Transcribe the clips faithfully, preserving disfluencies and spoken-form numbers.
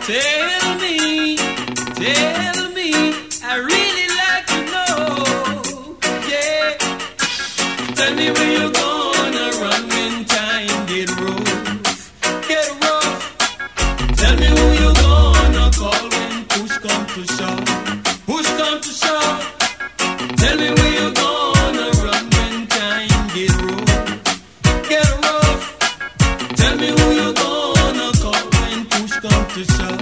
Tell me, tell me, I really like to know, yeah. Tell me where you're gonna run when time get rough, get rough. Tell me who you're gonna call when push come to shove, push come to shove. Tell me where you're gonna run when time get rough, get rough. Tell me who you're gonna call when push come to shove.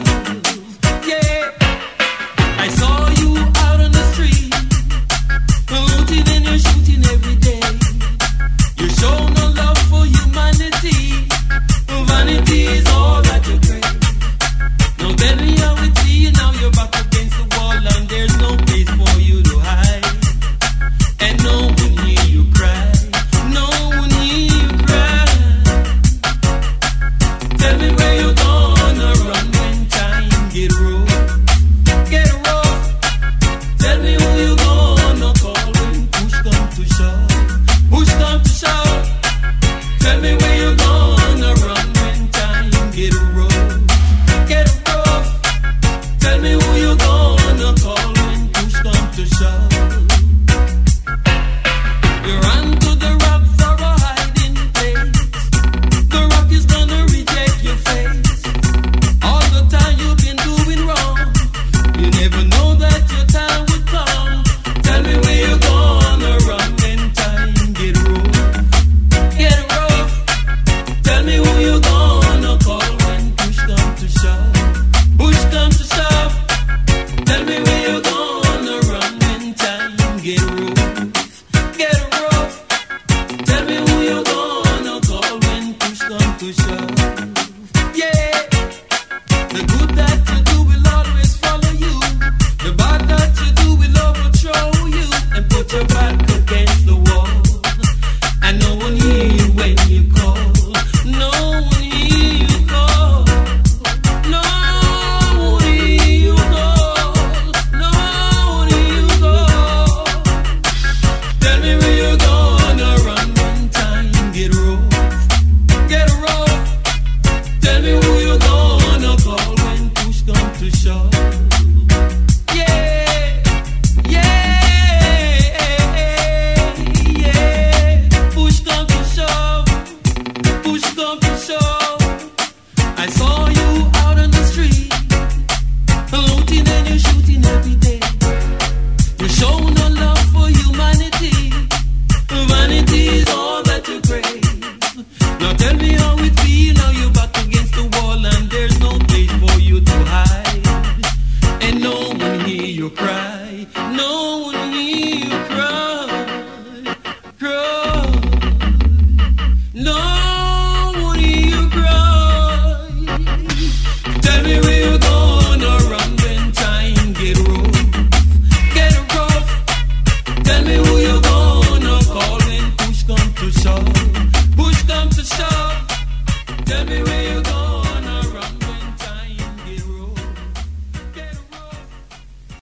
Tell me who you gonna call when push come to shove.